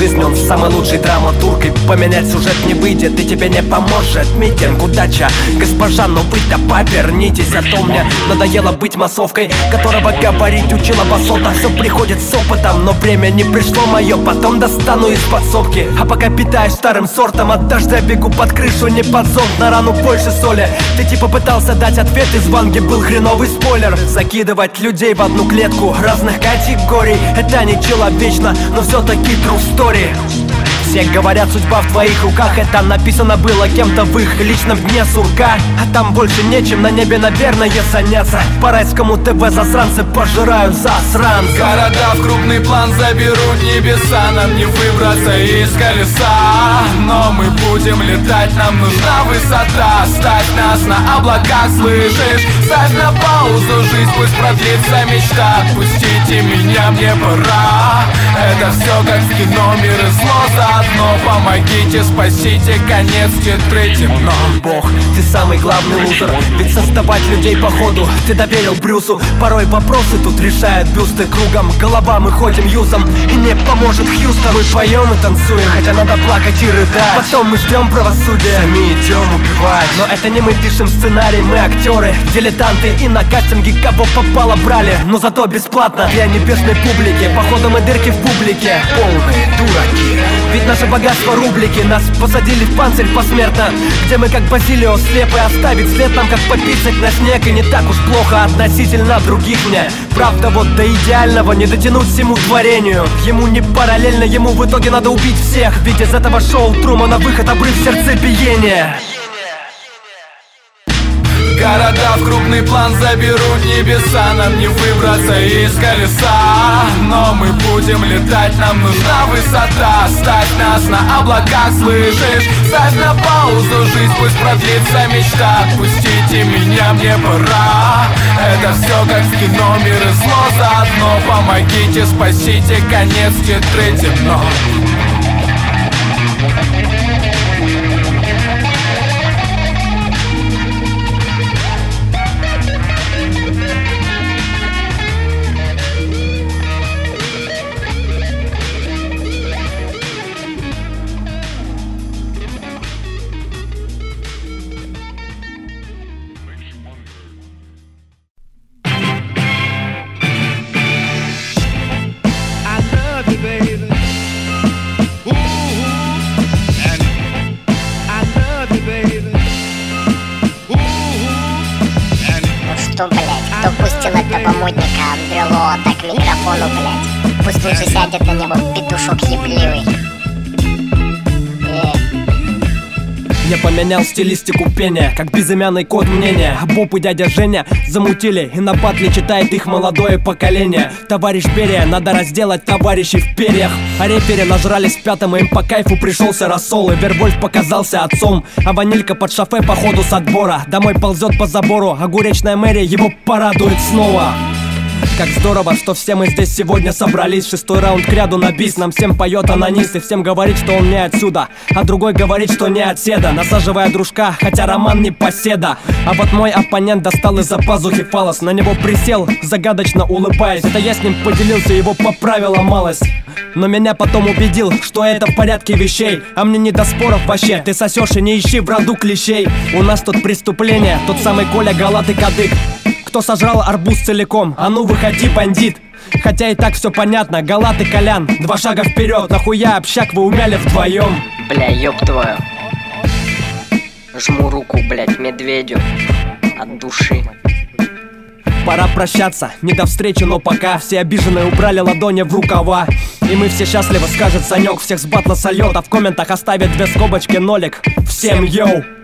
жизни он самый лучший драматург, и поменять сюжет не выйдет, и тебе не поможет митинг. Удача, госпожа, но вы-то повернитесь, а то мне надоело быть массовкой, которого говорить учила басота. Все приходит с опытом, но время не пришло мое, потом достану из подсобки. А пока питаюсь старым сортом, от дождя бегу под крышу, не под зонт, на рану больше соли. Ты типа пытался дать ответ, из Ванги был хреновый спойлер. Закидывать людей в одну клетку разных категорий, это не человечно, но все-таки true story. Все говорят, судьба в твоих руках, это написано было кем-то в их личном дне сурка. А там больше нечем на небе, наверное, заняться. По райскому ТВ засранцы пожирают засранцев. Города в крупный план заберут небеса, нам не выбраться из колеса. Но мы будем летать, нам нужна высота. Ставь нас на облаках, слышишь? Ставь на паузу жизнь, пусть продлится мечта. Отпустите меня, мне пора. Это все как в кино, мир и зло заодно. Помогите, спасите, конец тетрадь темно. Бог, ты самый главный лузер, ведь создавать людей по ходу ты доверил Брюсу. Порой вопросы тут решают бюсты кругом, голова мы ходим юзом, и не поможет Хьюстон. Мы поем и танцуем, хотя надо плакать и рыдать. Потом мы ждем правосудия, сами идем убивать. Но это не мы пишем сценарий, мы актеры, дилетанты, и на кастинге кого попало брали, но зато бесплатно для небесной публики. Походу мы дырки в публике, полные дураки. Ведь наше богатство рублики, нас посадили в панцирь посмертно, где мы как Базилио слепы. Оставить след нам как пописать на снег, и не так уж плохо относительно других мне. Правда, вот до идеального не дотянуть всему творению. Ему не параллельно, ему в итоге надо убить всех, ведь из этого шоу Трумана выход обрыв сердцебиения. Города в крупный план заберут небеса, нам не выбраться из колеса. Но мы будем летать, нам нужна высота. Ставь нас на облаках, слышишь? Ставь на паузу жизнь, пусть продлится мечта. Отпустите меня, мне пора. Это все как в кино, мир и зло заодно. Помогите, спасите, конец тетрадь темно. Что, блять, кто пустил этого модника Брело так к микрофону, блять? Пусть лучше сядет на него петушок ебливый. Я поменял стилистику пения, как безымянный код мнения. Боб и дядя Женя замутили, и на батле читает их молодое поколение. Товарищ Берия, надо разделать товарищей в перьях. А рэперы нажрались в пятом, и им по кайфу пришелся рассол. И Вервольф показался отцом, а ванилька под шофе по ходу с отбора домой ползет по забору, а гуречная мэрия его порадует снова. Как здорово, что все мы здесь сегодня собрались. Шестой раунд к ряду на бис, нам всем поет анонист. И всем говорит, что он не отсюда, а другой говорит, что не отседа, насаживая дружка, хотя роман не поседа. А вот мой оппонент достал из-за пазухи фалос, на него присел, загадочно улыбаясь. Это я с ним поделился, его поправила малость, но меня потом убедил, что это в порядке вещей. А мне не до споров вообще, ты сосешь и не ищи в роду клещей. У нас тут преступление, тот самый Коля Галат и Кадык, кто сожрал арбуз целиком, а ну выходи, бандит. Хотя и так все понятно, Галат и Колян, два шага вперед, нахуя общак вы умяли вдвоем? Бля, ёб твою. Жму руку, блять, медведю от души. Пора прощаться, не до встречи, но пока. Все обиженные убрали ладони в рукава, и мы все счастливы, скажет Санек. Всех с батла сольет, а в комментах оставит 2 скобочки, нолик. Всем йоу!